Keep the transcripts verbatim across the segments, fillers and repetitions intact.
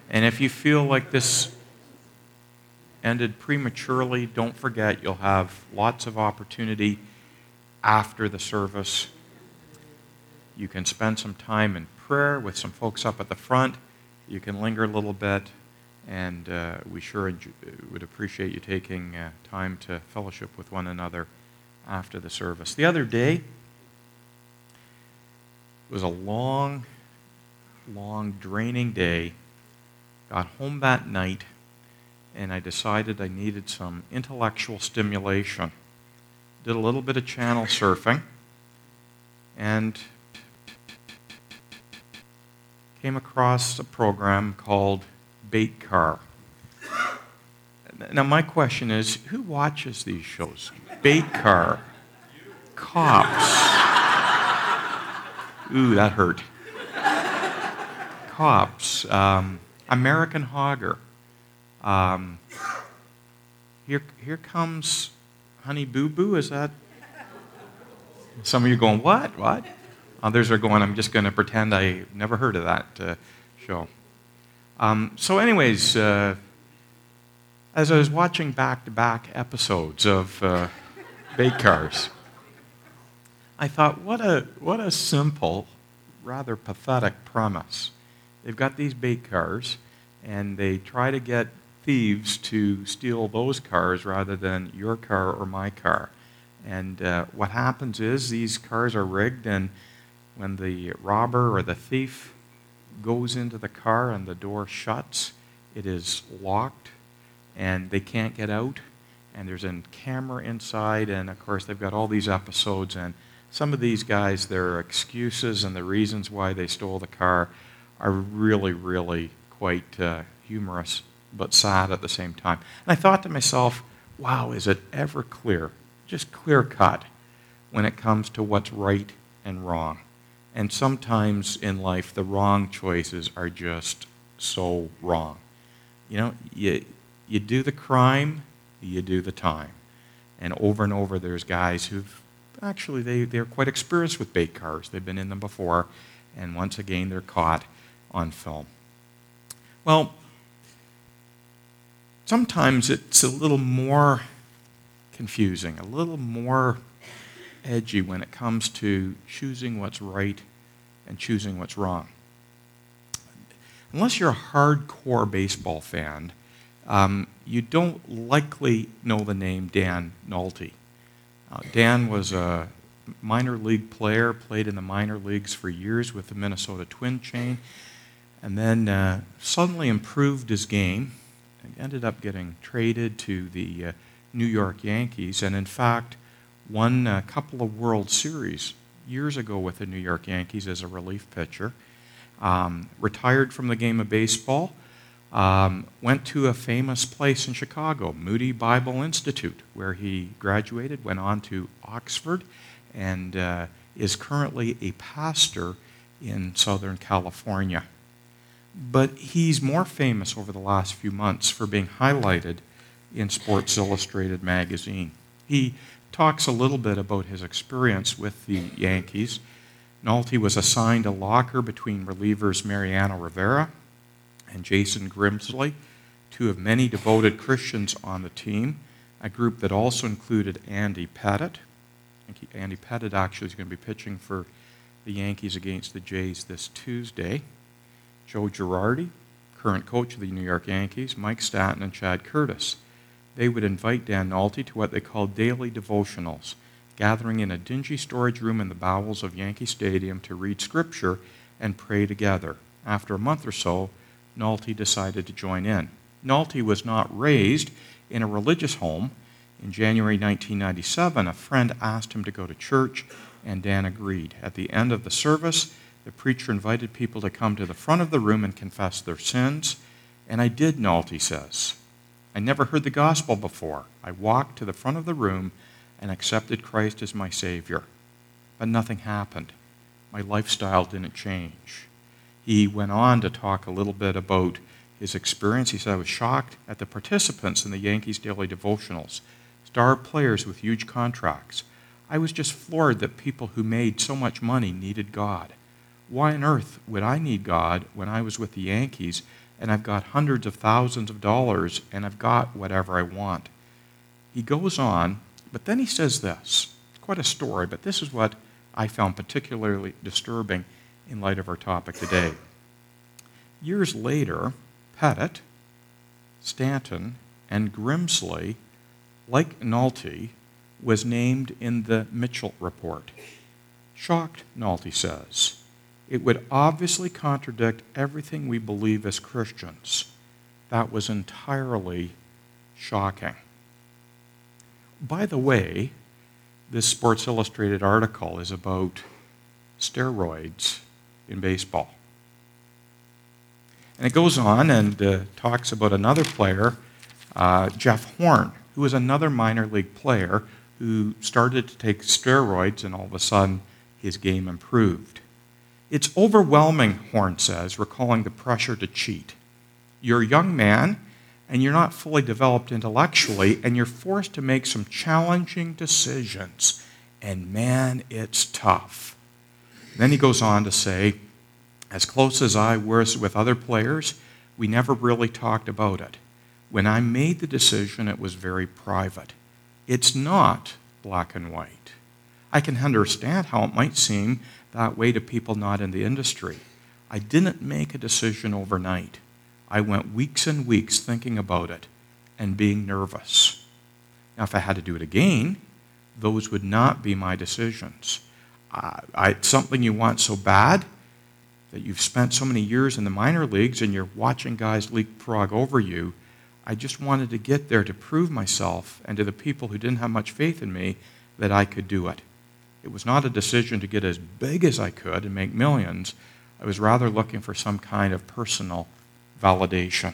And if you feel like this ended prematurely, don't forget you'll have lots of opportunity after the service. You can spend some time in prayer with some folks up at the front. You can linger a little bit, and uh, we sure enjoy, would appreciate you taking uh, time to fellowship with one another after the service. The other day was a long, long, draining day. Got home that night, and I decided I needed some intellectual stimulation. Did a little bit of channel surfing, and came across a program called Bait Car. Now my question is, who watches these shows? Bait Car. Cops. Ooh, that hurt. Cops. Um, American Hogger. Um, here, here comes Honey Boo Boo. Is that? Some of you are going, what? What? Others are going, I'm just going to pretend I never heard of that uh, show. Um, so, anyways, uh, as I was watching back-to-back episodes of uh, Bait Cars, I thought, what a what a simple, rather pathetic premise. They've got these bait cars, and they try to get thieves to steal those cars rather than your car or my car. And uh, what happens is these cars are rigged, and when the robber or the thief goes into the car and the door shuts, it is locked, and they can't get out, and there's a camera inside, and of course they've got all these episodes, and some of these guys, their excuses and the reasons why they stole the car are really, really quite uh, humorous, but sad at the same time. And I thought to myself, wow, is it ever clear, just clear cut, when it comes to what's right and wrong? And sometimes in life, the wrong choices are just so wrong. You know, you, you do the crime, you do the time. And over and over, there's guys who've actually, they, they're quite experienced with bait cars. They've been in them before, and once again, they're caught on film. Well, sometimes it's a little more confusing, a little more edgy when it comes to choosing what's right and choosing what's wrong. Unless you're a hardcore baseball fan, um, you don't likely know the name Dan Nolte. Uh, Dan was a minor league player, played in the minor leagues for years with the Minnesota Twin chain, and then uh, suddenly improved his game and ended up getting traded to the uh, New York Yankees, and in fact won a couple of World Series years ago with the New York Yankees as a relief pitcher. Um, retired from the game of baseball, um, went to a famous place in Chicago, Moody Bible Institute, where he graduated, went on to Oxford, and uh, is currently a pastor in Southern California. But he's more famous over the last few months for being highlighted in Sports Illustrated magazine. He talks a little bit about his experience with the Yankees. Nolte was assigned a locker between relievers Mariano Rivera and Jason Grimsley, two of many devoted Christians on the team, a group that also included Andy Pettitte. Andy Pettitte actually is going to be pitching for the Yankees against the Jays this Tuesday. Joe Girardi, current coach of the New York Yankees, Mike Stanton, and Chad Curtis. They would invite Dan Nolte to what they called daily devotionals, gathering in a dingy storage room in the bowels of Yankee Stadium to read Scripture and pray together. After a month or so, Nolte decided to join in. Nolte was not raised in a religious home. In January nineteen ninety-seven, a friend asked him to go to church, and Dan agreed. At the end of the service, the preacher invited people to come to the front of the room and confess their sins, and I did, Nolte says. I never heard the gospel before. I walked to the front of the room and accepted Christ as my Savior. But nothing happened. My lifestyle didn't change. He went on to talk a little bit about his experience. He said, I was shocked at the participants in the Yankees daily devotionals, star players with huge contracts. I was just floored that people who made so much money needed God. Why on earth would I need God when I was with the Yankees and I've got hundreds of thousands of dollars, and I've got whatever I want. He goes on, but then he says this. It's quite a story, but this is what I found particularly disturbing in light of our topic today. Years later, Pettit, Stanton, and Grimsley, like Nolte, was named in the Mitchell report. Shocked, Nolte says. It would obviously contradict everything we believe as Christians. That was entirely shocking. By the way, this Sports Illustrated article is about steroids in baseball. And it goes on and uh, talks about another player, uh, Jeff Horn, who was another minor league player who started to take steroids, and all of a sudden his game improved. It's overwhelming, Horn says, recalling the pressure to cheat. You're a young man, and you're not fully developed intellectually, and you're forced to make some challenging decisions. And man, it's tough. Then he goes on to say, as close as I was with other players, we never really talked about it. When I made the decision, it was very private. It's not black and white. I can understand how it might seem that way to people not in the industry. I didn't make a decision overnight. I went weeks and weeks thinking about it and being nervous. Now, if I had to do it again, those would not be my decisions. Uh, I, it's something you want so bad that you've spent so many years in the minor leagues and you're watching guys leapfrog over you. I just wanted to get there to prove myself and to the people who didn't have much faith in me that I could do it. It was not a decision to get as big as I could and make millions. I was rather looking for some kind of personal validation.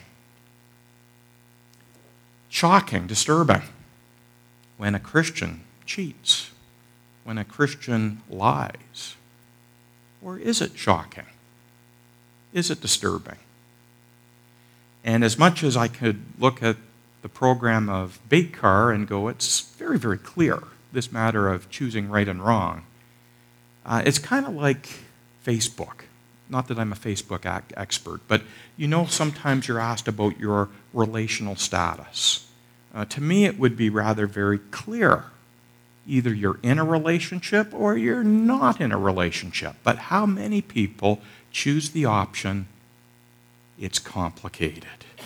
Shocking, disturbing, when a Christian cheats, when a Christian lies. Or is it shocking? Is it disturbing? And as much as I could look at the program of Baitcar and go, it's very, very clear, this matter of choosing right and wrong, uh, it's kind of like Facebook. Not that I'm a Facebook ac- expert, but you know sometimes you're asked about your relational status. Uh, to me, it would be rather very clear. Either you're in a relationship or you're not in a relationship. But how many people choose the option, it's complicated?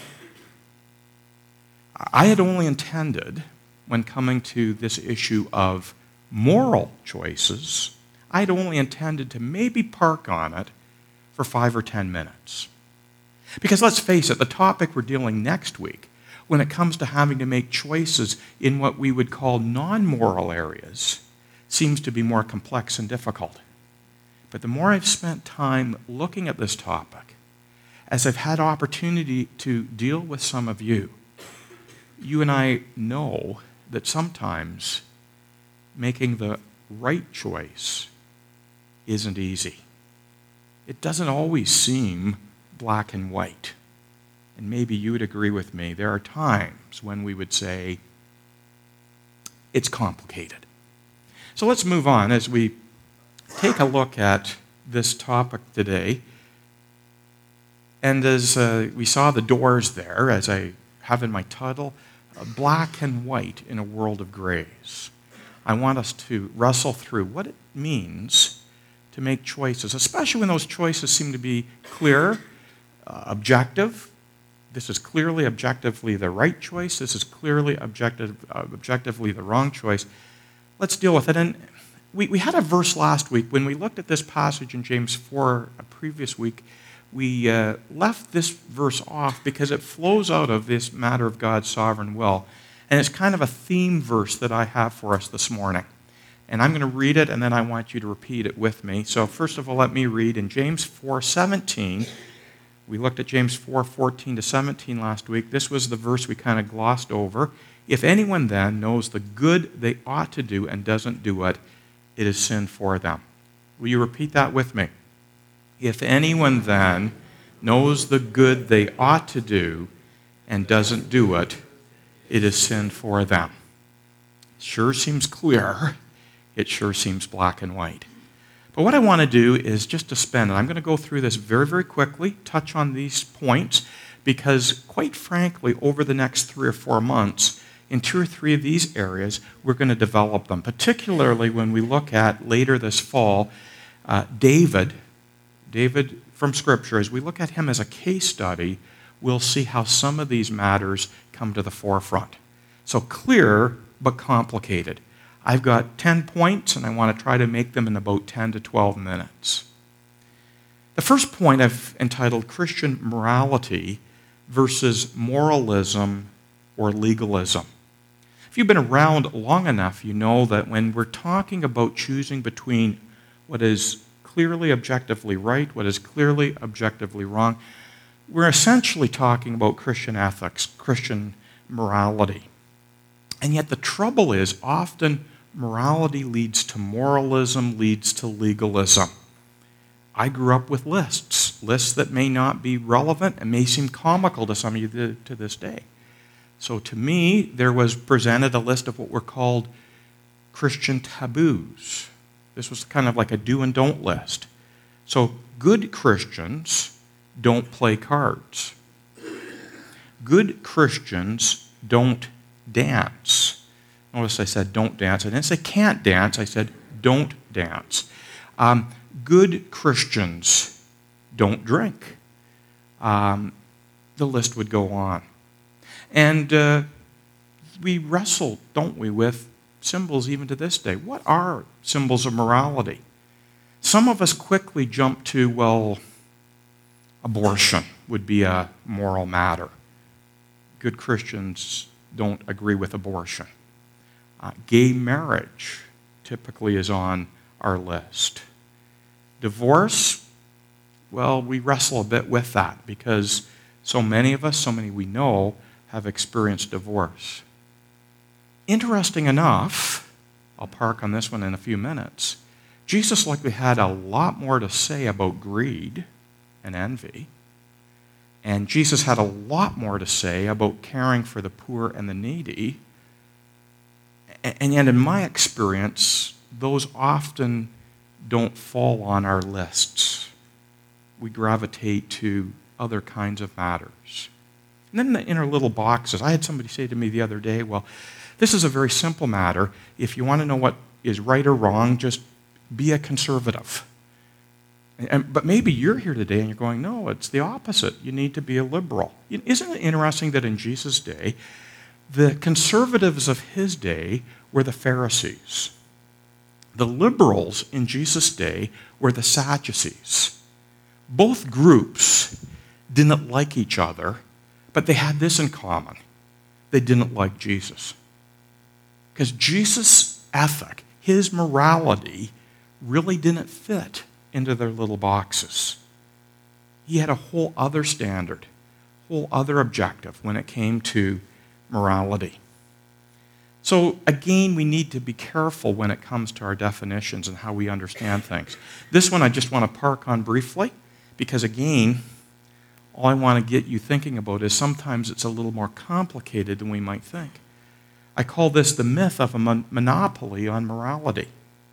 I had only intended, when coming to this issue of moral choices, I had only intended to maybe park on it for five or ten minutes. Because let's face it, the topic we're dealing next week, when it comes to having to make choices in what we would call non-moral areas, seems to be more complex and difficult. But the more I've spent time looking at this topic, as I've had opportunity to deal with some of you, you and I know that sometimes making the right choice isn't easy. It doesn't always seem black and white. And maybe you would agree with me, there are times when we would say, it's complicated. So let's move on as we take a look at this topic today. And as uh, we saw the doors there, as I have in my title, uh, black and white in a world of grays. I want us to wrestle through what it means to make choices, especially when those choices seem to be clear, uh, objective. This is clearly objectively the right choice. This is clearly objective, uh, objectively the wrong choice. Let's deal with it. And we, we had a verse last week. When we looked at this passage in James four a previous week, we uh, left this verse off because it flows out of this matter of God's sovereign will. And it's kind of a theme verse that I have for us this morning. And I'm going to read it, and then I want you to repeat it with me. So first of all, let me read in James four seventeen. We looked at James four fourteen to seventeen last week. This was the verse we kind of glossed over. If anyone then knows the good they ought to do and doesn't do it, it is sin for them. Will you repeat that with me? If anyone then knows the good they ought to do and doesn't do it, it is sin for them. Sure seems clear. It sure seems black and white. But what I want to do is just to spend, and I'm going to go through this very, very quickly, touch on these points, because, quite frankly, over the next three or four months, in two or three of these areas, we're going to develop them, particularly when we look at later this fall, uh, David, David from Scripture. As we look at him as a case study, we'll see how some of these matters come to the forefront. So clear, but complicated. I've got ten points, and I want to try to make them in about ten to twelve minutes. The first point I've entitled Christian Morality versus Moralism or Legalism. If you've been around long enough, you know that when we're talking about choosing between what is clearly objectively right, what is clearly objectively wrong, we're essentially talking about Christian ethics, Christian morality. And yet the trouble is, often morality leads to moralism, leads to legalism. I grew up with lists, lists that may not be relevant and may seem comical to some of you to this day. So to me, there was presented a list of what were called Christian taboos. This was kind of like a do and don't list. So good Christians don't play cards. Good Christians don't dance. Notice I said don't dance. I didn't say can't dance. I said don't dance. Um, good Christians don't drink. Um, the list would go on. And uh, we wrestle, don't we, with symbols even to this day. What are symbols of morality? Some of us quickly jump to, well, abortion would be a moral matter. Good Christians don't agree with abortion. Uh, gay marriage typically is on our list. Divorce, well, we wrestle a bit with that because so many of us, so many we know, have experienced divorce. Interesting enough, I'll park on this one in a few minutes, Jesus likely had a lot more to say about greed and envy, and Jesus had a lot more to say about caring for the poor and the needy, and yet in my experience, those often don't fall on our lists. We gravitate to other kinds of matters. And then in the inner little boxes, I had somebody say to me the other day, well, this is a very simple matter. If you want to know what is right or wrong, just be a conservative. And, but maybe you're here today and you're going, no, it's the opposite. You need to be a liberal. Isn't it interesting that in Jesus' day, the conservatives of his day were the Pharisees. The liberals in Jesus' day were the Sadducees. Both groups didn't like each other, but they had this in common. They didn't like Jesus. Because Jesus' ethic, his morality, really didn't fit into their little boxes. He had a whole other standard, whole other objective when it came to morality. So again, we need to be careful when it comes to our definitions and how we understand things. This one I just want to park on briefly, because again, all I want to get you thinking about is sometimes it's a little more complicated than we might think. I call this the myth of a mon- monopoly on morality.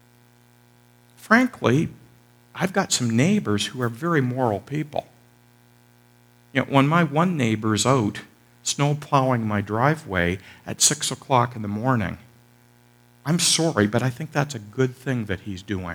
Frankly, I've got some neighbors who are very moral people. You know, when my one neighbor is out snow plowing my driveway at six o'clock in the morning, I'm sorry, but I think that's a good thing that he's doing.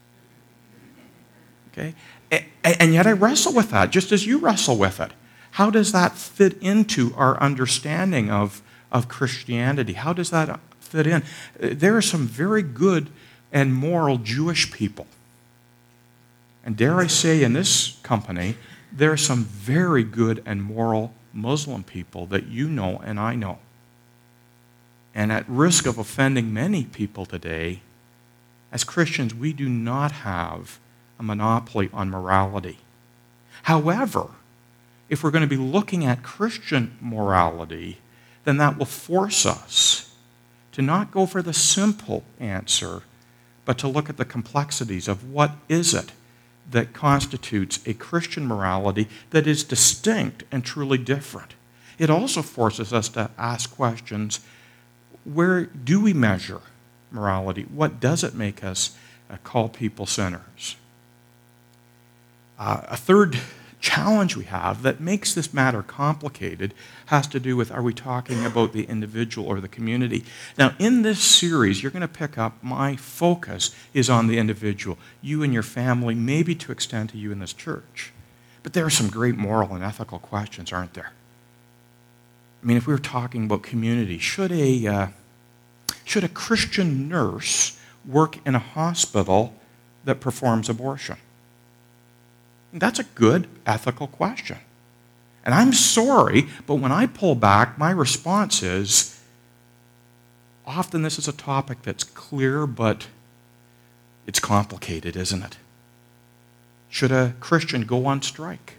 Okay? And yet I wrestle with that, just as you wrestle with it. How does that fit into our understanding of, of Christianity? How does that fit in? There are some very good and moral Jewish people. And dare I say, in this company, there are some very good and moral Muslim people that you know and I know. And at risk of offending many people today, as Christians, we do not have a monopoly on morality. However, if we're going to be looking at Christian morality, then that will force us to not go for the simple answer, but to look at the complexities of what is it that constitutes a Christian morality that is distinct and truly different. It also forces us to ask questions, where do we measure morality? What does it make us uh, call people sinners? Uh, a third challenge we have that makes this matter complicated has to do with, are we talking about the individual or the community? Now, in this series, you're going to pick up my focus is on the individual, you and your family, maybe to extend to you in this church. But there are some great moral and ethical questions, aren't there? I mean, if we were talking about community, should a, uh, should a Christian nurse work in a hospital that performs abortion? That's a good ethical question. And I'm sorry, but when I pull back, my response is, often this is a topic that's clear, but it's complicated, isn't it? Should a Christian go on strike?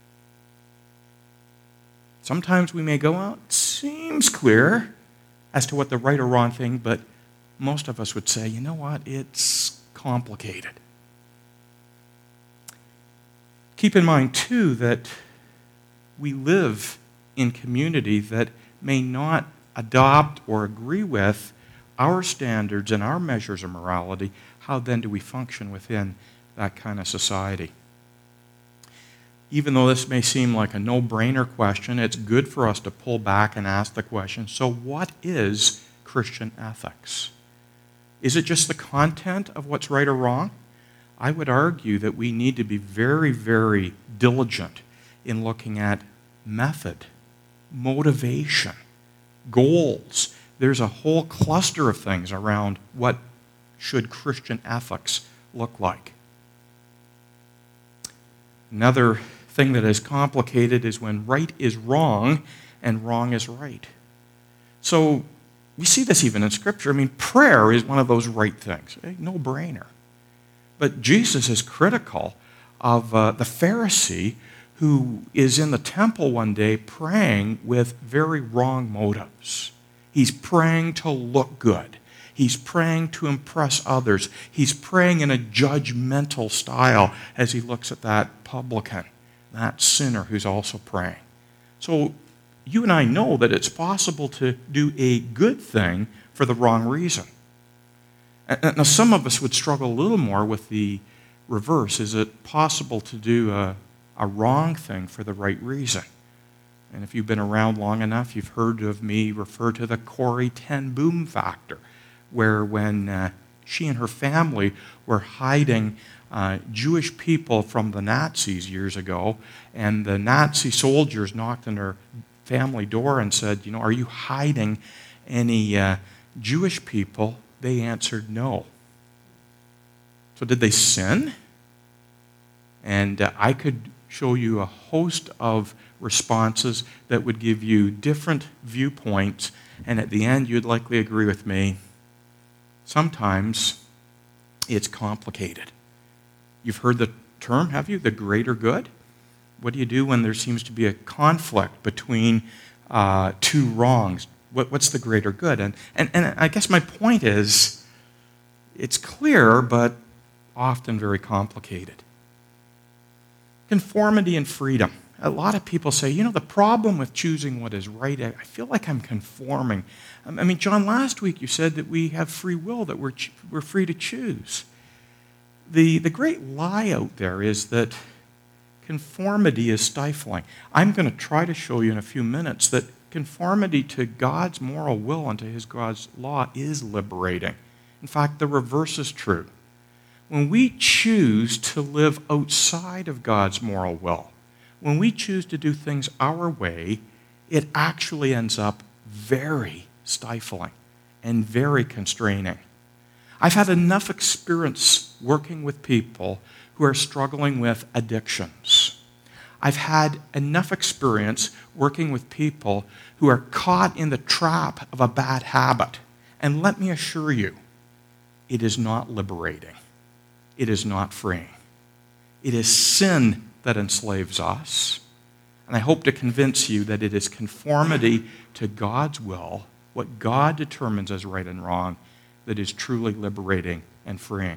Sometimes we may go out, it seems clear as to what the right or wrong thing, but most of us would say, you know what, it's complicated. Keep in mind, too, that we live in community that may not adopt or agree with our standards and our measures of morality. How then do we function within that kind of society? Even though this may seem like a no-brainer question, it's good for us to pull back and ask the question, so what is Christian ethics? Is it just the content of what's right or wrong? I would argue that we need to be very, very diligent in looking at method, motivation, goals. There's a whole cluster of things around what should Christian ethics look like. Another thing that is complicated is when right is wrong and wrong is right. So we see this even in Scripture. I mean, prayer is one of those right things. Eh? No-brainer. But Jesus is critical of uh, the Pharisee who is in the temple one day praying with very wrong motives. He's praying to look good. He's praying to impress others. He's praying in a judgmental style as he looks at that publican, that sinner who's also praying. So you and I know that it's possible to do a good thing for the wrong reason. Now, some of us would struggle a little more with the reverse. Is it possible to do a, a wrong thing for the right reason? And if you've been around long enough, you've heard of me refer to the Corrie ten Boom factor, where when uh, she and her family were hiding uh, Jewish people from the Nazis years ago, and the Nazi soldiers knocked on her family door and said, you know, are you hiding any uh, Jewish people? They answered no. So did they sin? And uh, I could show you a host of responses that would give you different viewpoints, and at the end you'd likely agree with me. Sometimes it's complicated. You've heard the term, have you? The greater good? What do you do when there seems to be a conflict between uh, two wrongs? What, what's the greater good? And, and, and I guess my point is, it's clear, but often very complicated. Conformity and freedom. A lot of people say, you know, the problem with choosing what is right, I feel like I'm conforming. I mean, John, last week you said that we have free will, that we're, we're free to choose. The, the great lie out there is that conformity is stifling. I'm going to try to show you in a few minutes that conformity to God's moral will and to His God's law is liberating. In fact, the reverse is true. When we choose to live outside of God's moral will, when we choose to do things our way, it actually ends up very stifling and very constraining. I've had enough experience working with people who are struggling with addictions. I've had enough experience working with people who are caught in the trap of a bad habit. And let me assure you, it is not liberating. It is not freeing. It is sin that enslaves us. And I hope to convince you that it is conformity to God's will, what God determines as right and wrong, that is truly liberating and freeing.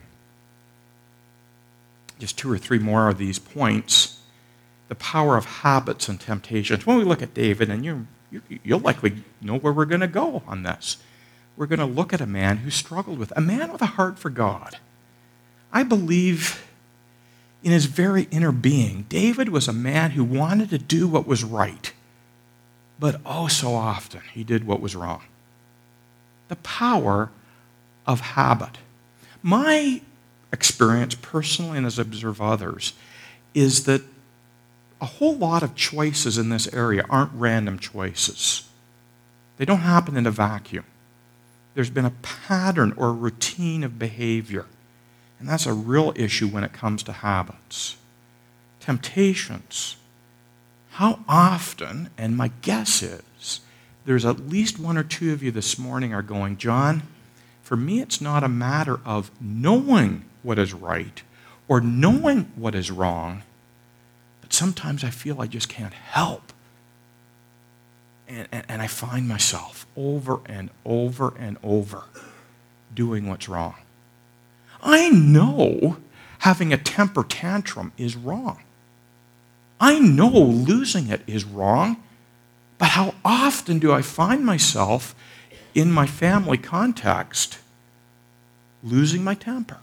Just two or three more of these points. The power of habits and temptations. When we look at David, and you, you, you'll likely know where we're going to go on this. We're going to look at a man who struggled with, a man with a heart for God. I believe in his very inner being, David was a man who wanted to do what was right, but oh so often he did what was wrong. The power of habit. My experience personally and as I observe others is that a whole lot of choices in this area aren't random choices. They don't happen in a vacuum. There's been a pattern or a routine of behavior. And that's a real issue when it comes to habits. Temptations. How often, and my guess is, there's at least one or two of you this morning are going, John, for me it's not a matter of knowing what is right or knowing what is wrong, but sometimes I feel I just can't help. And, and, and I find myself over and over and over doing what's wrong. I know having a temper tantrum is wrong. I know losing it is wrong, but how often do I find myself in my family context losing my temper?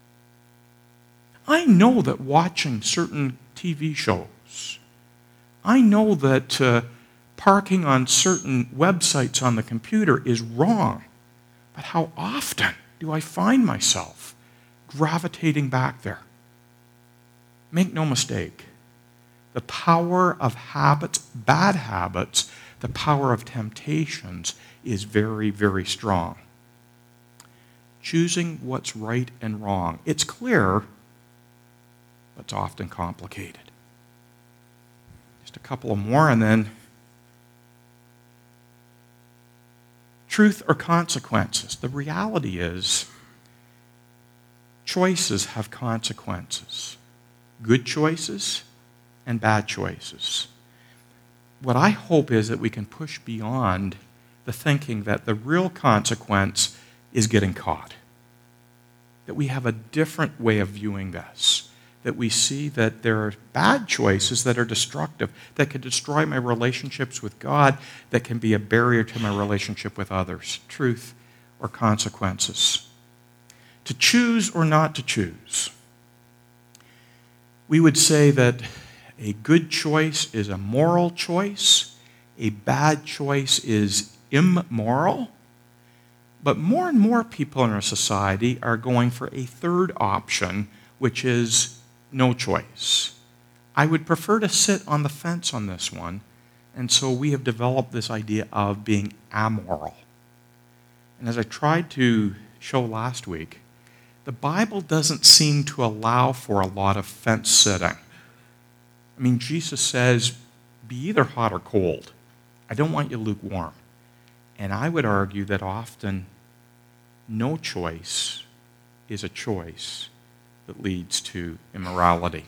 I know that watching certain T V shows, I know that uh, parking on certain websites on the computer is wrong, but how often do I find myself gravitating back there? Make no mistake, the power of habits, bad habits, the power of temptations is very, very strong. Choosing what's right and wrong. It's clear, but it's often complicated. Just a couple of more and then truth or consequences. The reality is choices have consequences. Good choices and bad choices. What I hope is that we can push beyond the thinking that the real consequence is getting caught. That we have a different way of viewing this. That we see that there are bad choices that are destructive, that can destroy my relationships with God, that can be a barrier to my relationship with others. Truth or consequences. To choose or not to choose. We would say that a good choice is a moral choice, a bad choice is immoral, but more and more people in our society are going for a third option, which is no choice. I would prefer to sit on the fence on this one, and so we have developed this idea of being amoral. And as I tried to show last week, the Bible doesn't seem to allow for a lot of fence sitting. I mean, Jesus says, be either hot or cold. I don't want you lukewarm. And I would argue that often no choice is a choice that leads to immorality.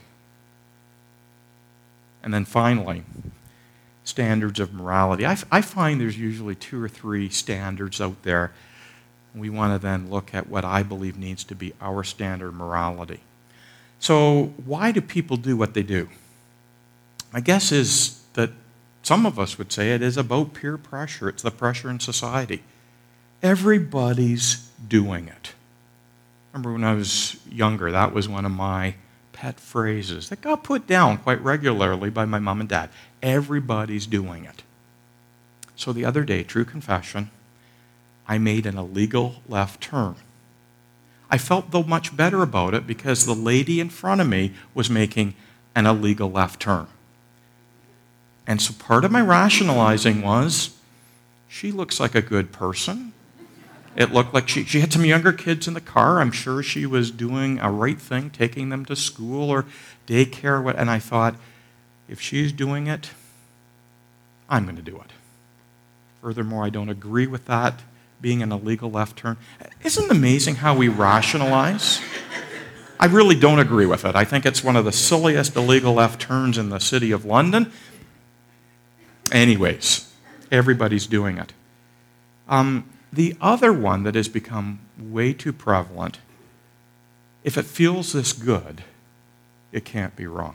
And then finally, standards of morality. I, I find there's usually two or three standards out there. We want to then look at what I believe needs to be our standard of morality. So why do people do what they do? My guess is that some of us would say it is about peer pressure. It's the pressure in society. Everybody's doing it. Remember when I was younger, that was one of my pet phrases that got put down quite regularly by my mom and dad. Everybody's doing it. So the other day, true confession, I made an illegal left turn. I felt, though, much better about it because the lady in front of me was making an illegal left turn. And so part of my rationalizing was, she looks like a good person. It looked like she, she had some younger kids in the car. I'm sure she was doing a right thing, taking them to school or daycare. And I thought, if she's doing it, I'm going to do it. Furthermore, I don't agree with that being an illegal left turn. Isn't it amazing how we rationalize? I really don't agree with it. I think it's one of the silliest illegal left turns in the city of London. Anyways, everybody's doing it. Um, the other one that has become way too prevalent, if it feels this good, it can't be wrong.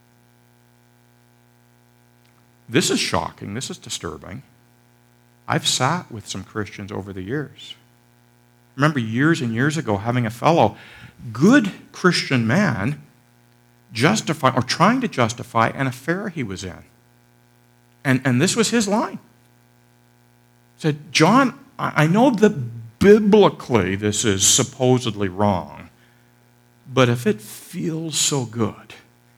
This is shocking. This is disturbing. I've sat with some Christians over the years. I remember years and years ago having a fellow, good Christian man, justifying or trying to justify an affair he was in. And, and this was his line. He said, John, I know that biblically this is supposedly wrong, but if it feels so good,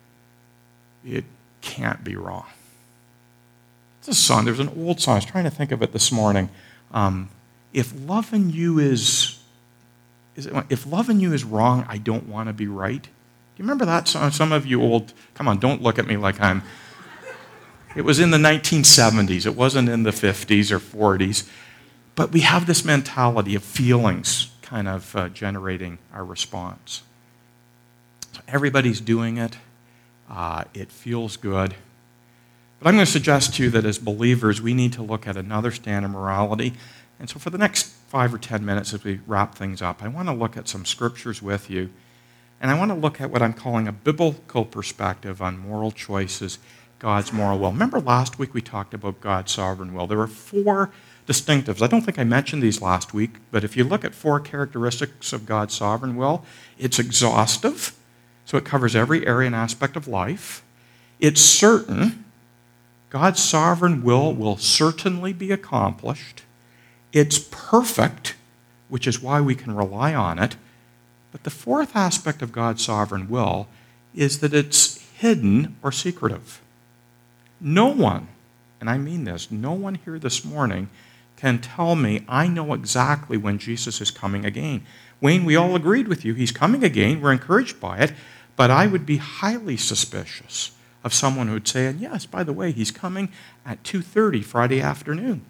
it can't be wrong. It's a song. There's an old song. I was trying to think of it this morning. Um, if loving you is, is it, if loving you is wrong, I don't want to be right. Do you remember that song? Some of you old, come on, don't look at me like I'm. It was in the nineteen seventies. It wasn't in the fifties or forties. But we have this mentality of feelings kind of uh, generating our response. So everybody's doing it. Uh, it feels good. But I'm going to suggest to you that as believers, we need to look at another standard of morality. And so for the next five or ten minutes as we wrap things up, I want to look at some scriptures with you. And I want to look at what I'm calling a biblical perspective on moral choices, God's moral will. Remember last week we talked about God's sovereign will. There were four distinctives. I don't think I mentioned these last week, but if you look at four characteristics of God's sovereign will, it's exhaustive, so it covers every area and aspect of life. It's certain. God's sovereign will will certainly be accomplished. It's perfect, which is why we can rely on it. But the fourth aspect of God's sovereign will is that it's hidden or secretive. No one, and I mean this, no one here this morning can tell me, I know exactly when Jesus is coming again. Wayne, we all agreed with you. He's coming again. We're encouraged by it. But I would be highly suspicious of someone who would say, and yes, by the way, he's coming at two thirty Friday afternoon.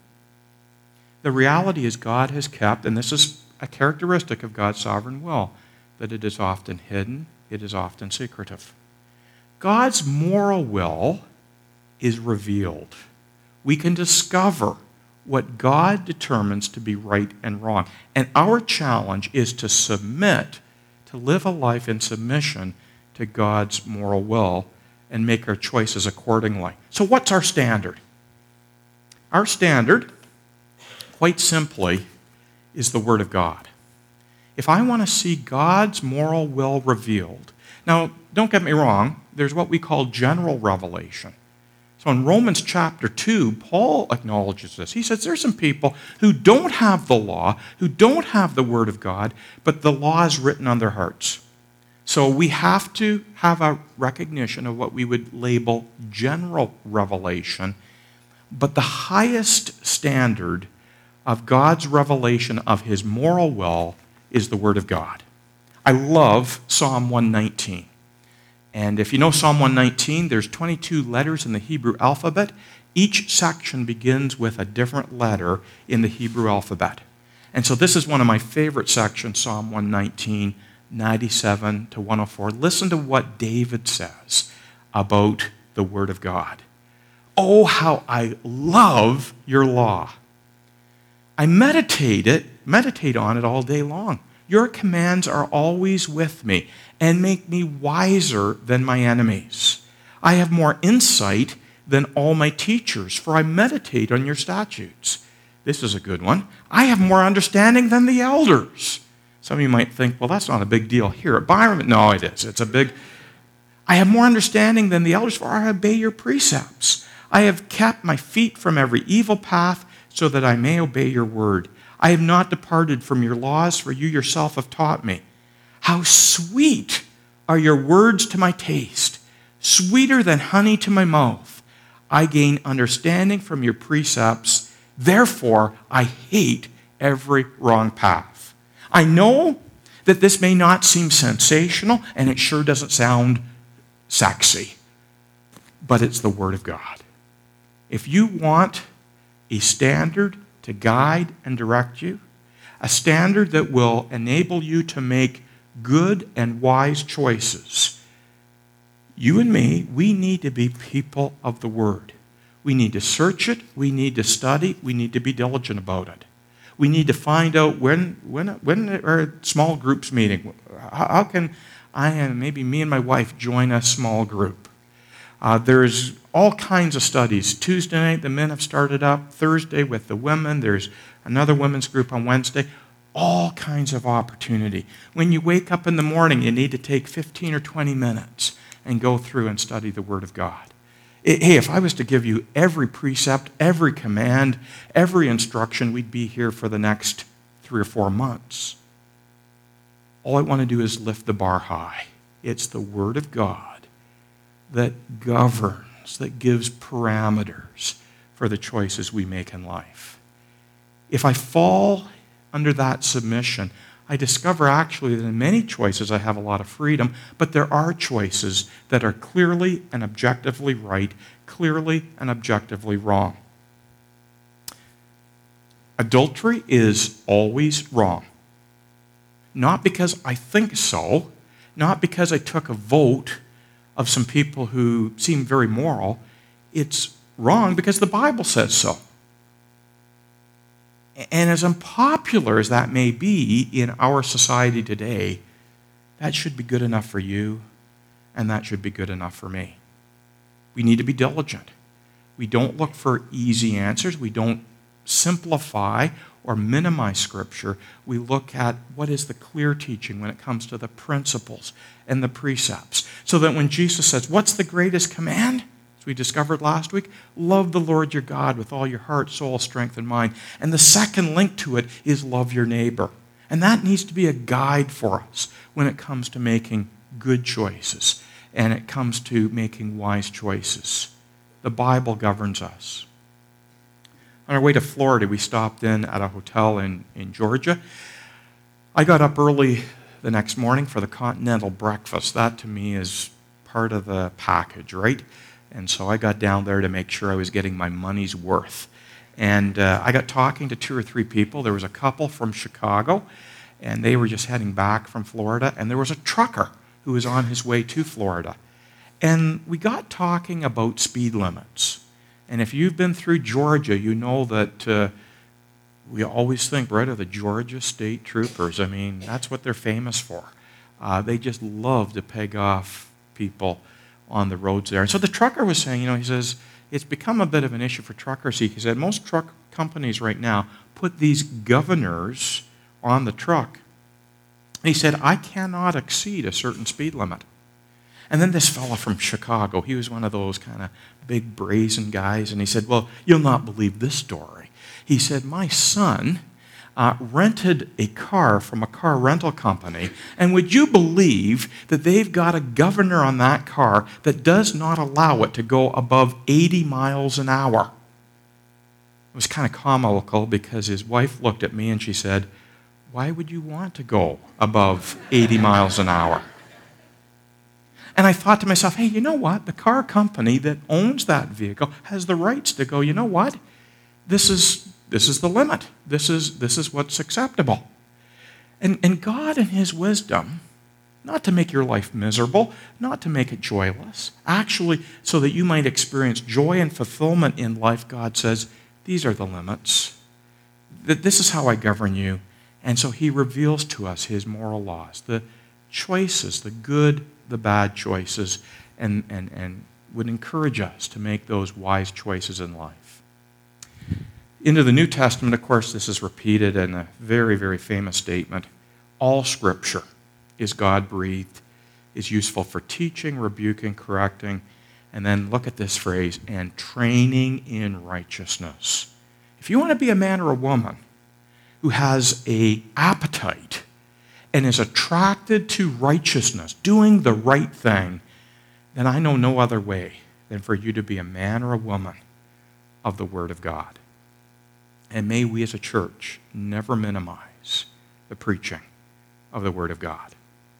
The reality is God has kept, and this is a characteristic of God's sovereign will, that it is often hidden, it is often secretive. God's moral will is revealed. We can discover what God determines to be right and wrong. And our challenge is to submit, to live a life in submission to God's moral will and make our choices accordingly. So what's our standard? Our standard, quite simply, is the Word of God. If I want to see God's moral will revealed, now don't get me wrong, there's what we call general revelation. So in Romans chapter two, Paul acknowledges this. He says there's some people who don't have the law, who don't have the Word of God, but the law is written on their hearts. So we have to have a recognition of what we would label general revelation, but the highest standard of God's revelation of His moral will is the Word of God. I love Psalm one nineteen. And if you know Psalm one nineteen, there's twenty-two letters in the Hebrew alphabet. Each section begins with a different letter in the Hebrew alphabet. And so this is one of my favorite sections, Psalm one nineteen, ninety-seven to one oh four. Listen to what David says about the Word of God. Oh, how I love your law. I meditate it, meditate on it all day long. Your commands are always with me and make me wiser than my enemies. I have more insight than all my teachers, for I meditate on your statutes. This is a good one. I have more understanding than the elders. Some of you might think, well, that's not a big deal here at Byron. No, it is. It's a big... I have more understanding than the elders, for I obey your precepts. I have kept my feet from every evil path so that I may obey your word. I have not departed from your laws, for you yourself have taught me. How sweet are your words to my taste, sweeter than honey to my mouth. I gain understanding from your precepts. Therefore, I hate every wrong path. I know that this may not seem sensational, and it sure doesn't sound sexy, but it's the Word of God. If you want a standard to guide and direct you, a standard that will enable you to make good and wise choices, you and me, we need to be people of the Word. We need to search it, we need to study, we need to be diligent about it. We need to find out when when when are small groups meeting. How can I and maybe me and my wife join a small group? Uh, there's all kinds of studies. Tuesday night, the men have started up. Thursday with the women. There's another women's group on Wednesday. all kinds of opportunity. When you wake up in the morning, you need to take fifteen or twenty minutes and go through and study the Word of God. Hey, if I was to give you every precept, every command, every instruction, we'd be here for the next three or four months. All I want to do is lift the bar high. It's the Word of God that governs, that gives parameters for the choices we make in life. If I fall under that submission, I discover actually that in many choices I have a lot of freedom, but there are choices that are clearly and objectively right, clearly and objectively wrong. Adultery is always wrong. Not because I think so, not because I took a vote of some people who seem very moral. It's wrong because the Bible says so. And as unpopular as that may be in our society today, that should be good enough for you, and that should be good enough for me. We need to be diligent. We don't look for easy answers. We don't simplify or minimize Scripture. We look at what is the clear teaching when it comes to the principles and the precepts. So that when Jesus says, what's the greatest command? As we discovered last week, love the Lord your God with all your heart, soul, strength, and mind. And the second link to it is love your neighbor. And that needs to be a guide for us when it comes to making good choices and it comes to making wise choices. The Bible governs us. On our way to Florida, we stopped in at a hotel in, in Georgia. I got up early the next morning for the continental breakfast. That, to me, is part of the package, right? And so I got down there to make sure I was getting my money's worth. And uh, I got talking to two or three people. There was a couple from Chicago, and they were just heading back from Florida. And there was a trucker who was on his way to Florida. And we got talking about speed limits. And if you've been through Georgia, you know that uh, we always think, right, of the Georgia State Troopers. I mean, that's what they're famous for. Uh, they just love to peg off people on the roads there. And so the trucker was saying, you know, he says, it's become a bit of an issue for truckers. He said, most truck companies right now put these governors on the truck. And he said, I cannot exceed a certain speed limit. And then this fella from Chicago, he was one of those kind of big brazen guys, and he said, well, you'll not believe this story. He said, my son uh, rented a car from a car rental company, and would you believe that they've got a governor on that car that does not allow it to go above eighty miles an hour? It was kind of comical because his wife looked at me and she said, why would you want to go above eighty miles an hour? And I thought to myself, hey, you know what? The car company that owns that vehicle has the rights to go, you know what? This is this is the limit. This is this is what's acceptable. And, and God in his wisdom, not to make your life miserable, not to make it joyless, actually so that you might experience joy and fulfillment in life, God says, these are the limits. This is how I govern you. And so he reveals to us his moral laws, the choices, the good, the bad choices, and, and, and would encourage us to make those wise choices in life. Into the New Testament, of course, this is repeated in a very, very famous statement. All Scripture is God-breathed, is useful for teaching, rebuking, correcting, and then look at this phrase, and training in righteousness. If you want to be a man or a woman who has an appetite and is attracted to righteousness, doing the right thing, then I know no other way than for you to be a man or a woman of the Word of God. And may we as a church never minimize the preaching of the Word of God.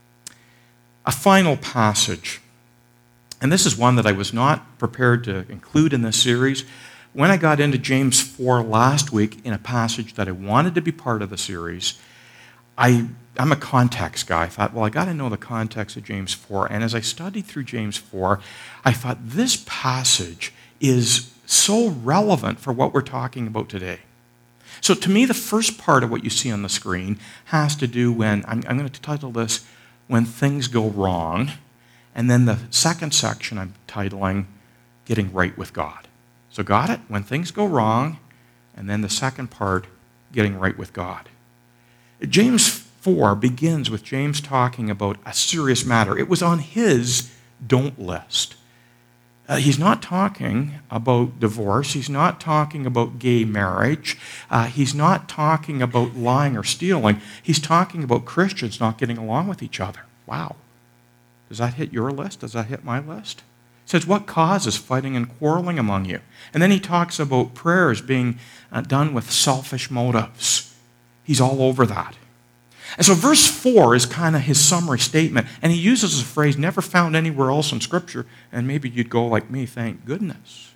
A final passage, and this is one that I was not prepared to include in this series. When I got into James four last week in a passage that I wanted to be part of the series, I, I'm a context guy. I thought, well, I got to know the context of James four. And as I studied through James four, I thought this passage is so relevant for what we're talking about today. So to me, the first part of what you see on the screen has to do when, I'm, I'm going to title this, When Things Go Wrong. And then the second section I'm titling, Getting Right with God. So got it? When things go wrong. And then the second part, Getting Right with God. James four begins with James talking about a serious matter. It was on his don't list. Uh, he's not talking about divorce. He's not talking about gay marriage. Uh, he's not talking about lying or stealing. He's talking about Christians not getting along with each other. Wow. Does that hit your list? Does that hit my list? He says, what causes fighting and quarreling among you? And then he talks about prayers being uh, done with selfish motives. He's all over that. And so verse four is kind of his summary statement, and he uses a phrase never found anywhere else in Scripture, and maybe you'd go like me, thank goodness.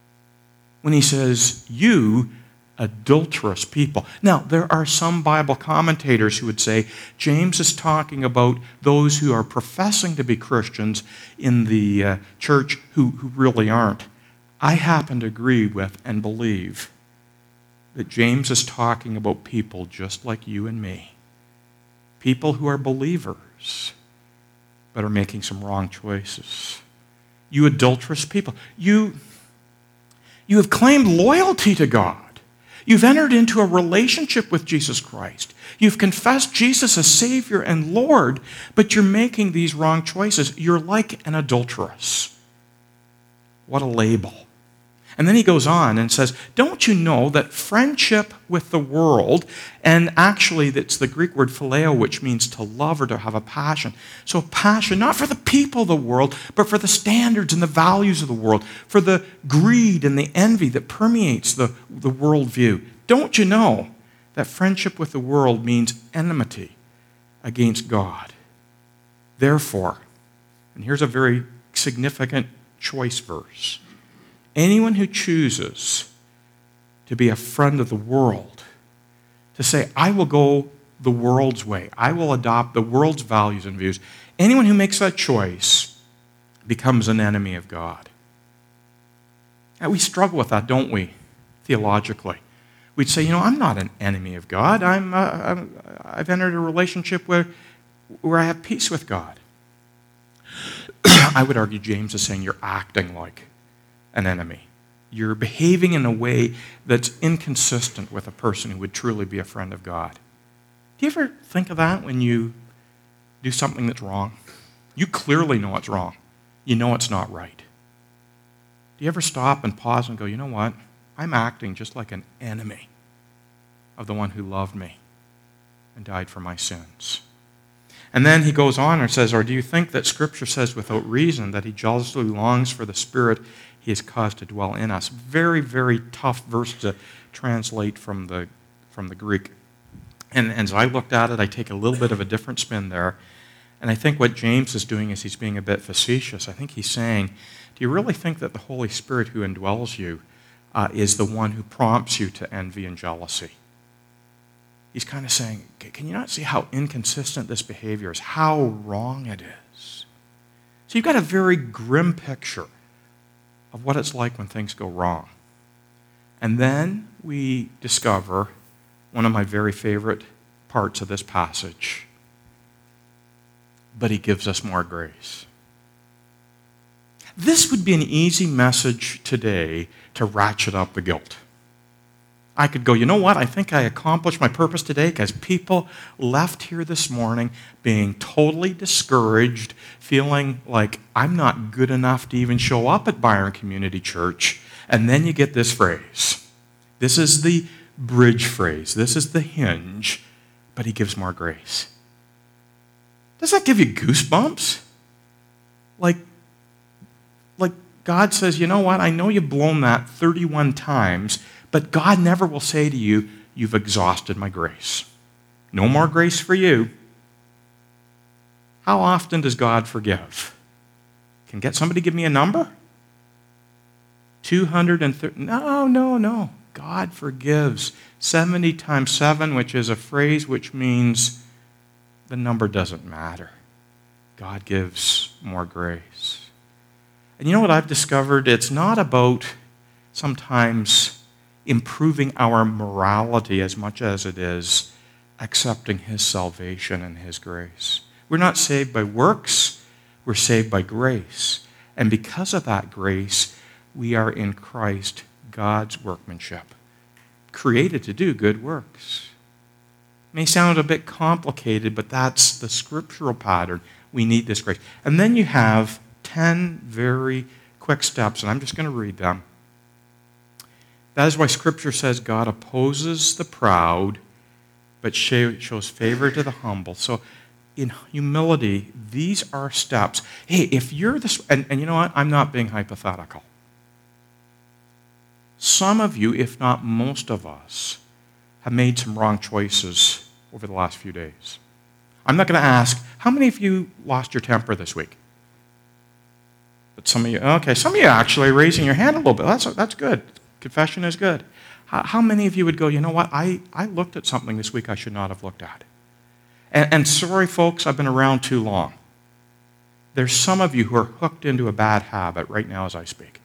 When he says, you adulterous people. Now, there are some Bible commentators who would say James is talking about those who are professing to be Christians in the uh, church who, who really aren't. I happen to agree with and believe that James is talking about people just like you and me. People who are believers, but are making some wrong choices. You adulterous people. You, you have claimed loyalty to God. You've entered into a relationship with Jesus Christ. You've confessed Jesus as Savior and Lord, but you're making these wrong choices. You're like an adulteress. What a label. And then he goes on and says, don't you know that friendship with the world, and actually that's the Greek word phileo, which means to love or to have a passion. So passion, not for the people of the world, but for the standards and the values of the world, for the greed and the envy that permeates the, the worldview. Don't you know that friendship with the world means enmity against God? Therefore, and here's a very significant choice verse, anyone who chooses to be a friend of the world, to say, I will go the world's way, I will adopt the world's values and views, anyone who makes that choice becomes an enemy of God. And we struggle with that, don't we, theologically? We'd say, you know, I'm not an enemy of God. I'm, uh, I'm, I've entered a relationship where, where I have peace with God. I would argue James is saying you're acting like an enemy. You're behaving in a way that's inconsistent with a person who would truly be a friend of God. Do you ever think of that when you do something that's wrong? You clearly know it's wrong. You know it's not right. Do you ever stop and pause and go, you know what? I'm acting just like an enemy of the one who loved me and died for my sins. And then he goes on and says, or do you think that Scripture says without reason that he jealously longs for the Spirit he has caused to dwell in us? Very, very tough verse to translate from the, from the Greek. And, and as I looked at it, I take a little bit of a different spin there. And I think what James is doing is he's being a bit facetious. I think he's saying, do you really think that the Holy Spirit who indwells you uh, is the one who prompts you to envy and jealousy? He's kind of saying, can you not see how inconsistent this behavior is, how wrong it is? So you've got a very grim picture of what it's like when things go wrong. And then we discover one of my very favorite parts of this passage. But he gives us more grace. This would be an easy message today to ratchet up the guilt. I could go, you know what, I think I accomplished my purpose today because people left here this morning being totally discouraged, feeling like I'm not good enough to even show up at Byron Community Church. And then you get this phrase. This is the bridge phrase. This is the hinge, but he gives more grace. Does that give you goosebumps? Like, like God says, you know what, I know you've blown that thirty-one times, but God never will say to you, you've exhausted my grace. No more grace for you. How often does God forgive? Can get somebody give me a number? two hundred thirty. No, no, no. God forgives seventy times seven, which is a phrase which means the number doesn't matter. God gives more grace. And you know what I've discovered? It's not about sometimes improving our morality as much as it is accepting his salvation and his grace. We're not saved by works, we're saved by grace. And because of that grace, we are in Christ, God's workmanship, created to do good works. May sound a bit complicated, but that's the scriptural pattern. We need this grace. And then you have ten very quick steps, and I'm just going to read them. That is why Scripture says God opposes the proud, but shows favor to the humble. So in humility, these are steps. Hey, if you're this, and, and you know what? I'm not being hypothetical. Some of you, if not most of us, have made some wrong choices over the last few days. I'm not going to ask, how many of you lost your temper this week? But some of you, okay, some of you actually raising your hand a little bit. That's, that's good. Confession is good. How, how many of you would go, you know what, I, I looked at something this week I should not have looked at? And, and sorry, folks, I've been around too long. There's some of you who are hooked into a bad habit right now as I speak.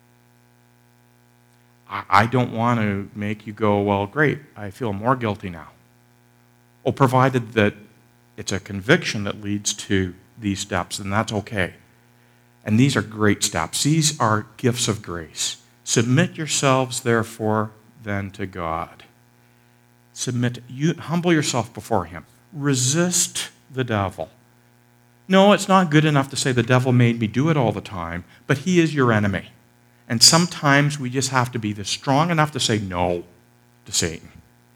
I don't want to make you go, well, great, I feel more guilty now. Oh, provided that it's a conviction that leads to these steps, then that's okay. And these are great steps. These are gifts of grace. Submit yourselves, therefore, then to God. Submit, you, humble yourself before Him. Resist the devil. No, it's not good enough to say the devil made me do it all the time, but he is your enemy. And sometimes we just have to be strong enough to say no to Satan.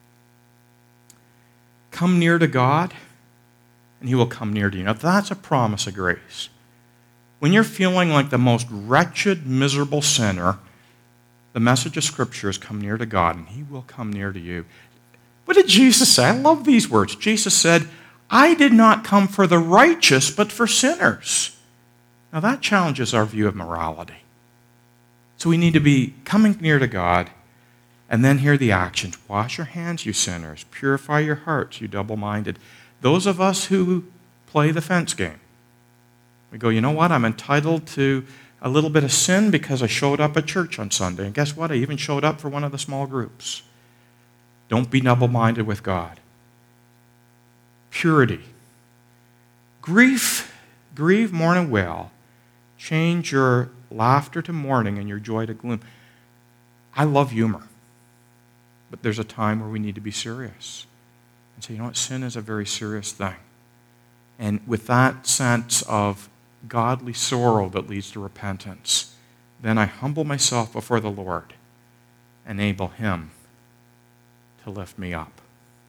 Come near to God, and He will come near to you. Now, that's a promise of grace. When you're feeling like the most wretched, miserable sinner, the message of Scripture is come near to God, and He will come near to you. What did Jesus say? I love these words. Jesus said, I did not come for the righteous, but for sinners. Now, that challenges our view of morality. So we need to be coming near to God, and then hear the actions. Wash your hands, you sinners. Purify your hearts, you double-minded. Those of us who play the fence game, we go, you know what? I'm entitled to a little bit of sin because I showed up at church on Sunday. And guess what? I even showed up for one of the small groups. Don't be double-minded with God. Purity. Grief, grieve, mourn, and wail. Change your laughter to mourning and your joy to gloom. I love humor, but there's a time where we need to be serious and say, you know what, sin is a very serious thing. And with that sense of godly sorrow that leads to repentance, then I humble myself before the Lord, enable Him to lift me up.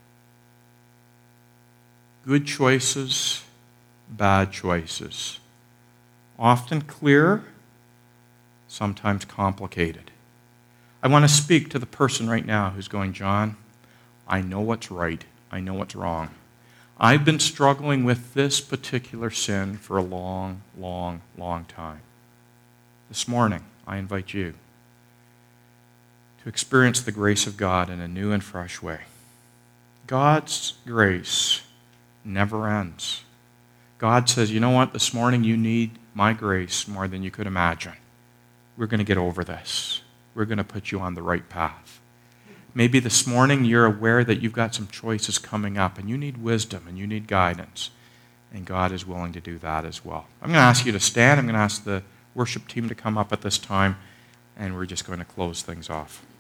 Good choices, bad choices. Often clear, sometimes complicated. I want to speak to the person right now who's going, John, I know what's right. I know what's wrong. I've been struggling with this particular sin for a long, long, long time. This morning, I invite you to experience the grace of God in a new and fresh way. God's grace never ends. God says, you know what, this morning you need my grace more than you could imagine. We're going to get over this. We're going to put you on the right path. Maybe this morning you're aware that you've got some choices coming up and you need wisdom and you need guidance. And God is willing to do that as well. I'm going to ask you to stand. I'm going to ask the worship team to come up at this time, and we're just going to close things off.